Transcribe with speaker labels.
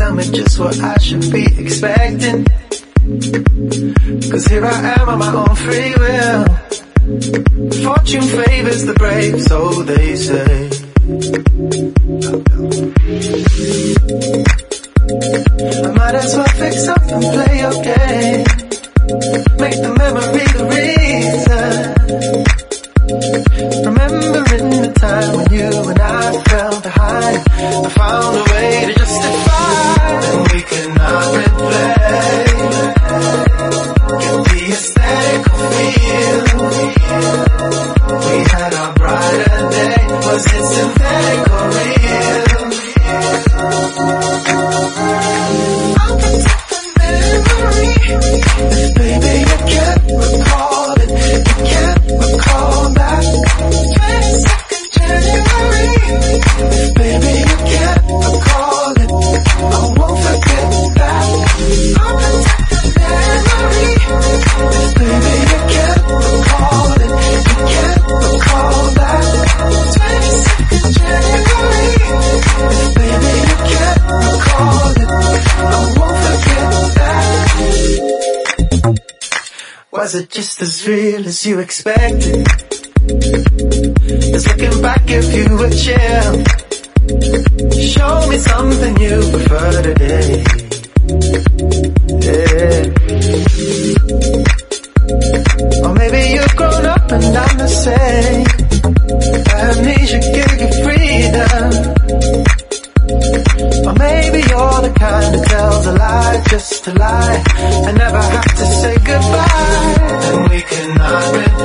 Speaker 1: tell me just what I should be expecting. Cause here I am on my own free will. Fortune favors the brave, so they say. I might as well fix up and play your game. Make the memory the reason. Remembering the time when you and I fell behind. I found a way to justify, and we cannot replay. Get the aesthetic feel. We had our brighter day. Was it synthetic or real? I'll protect the memory. If baby you can't recall it, you can't recall that 22nd January. If baby you can't recall it, I won't forget that. I'll protect the memory. If baby you can't recall it, you can't recall that 22nd January. If baby you can't recall it, I won't forget that. Was it just as real as you expected? Cause looking back, if you were chill, show me something you prefer today. Yeah. Or maybe you've grown up and I'm the same. Amnesia gave you freedom. Or maybe you're the kind that tells a lie just to lie and never have to say goodbye. And we cannot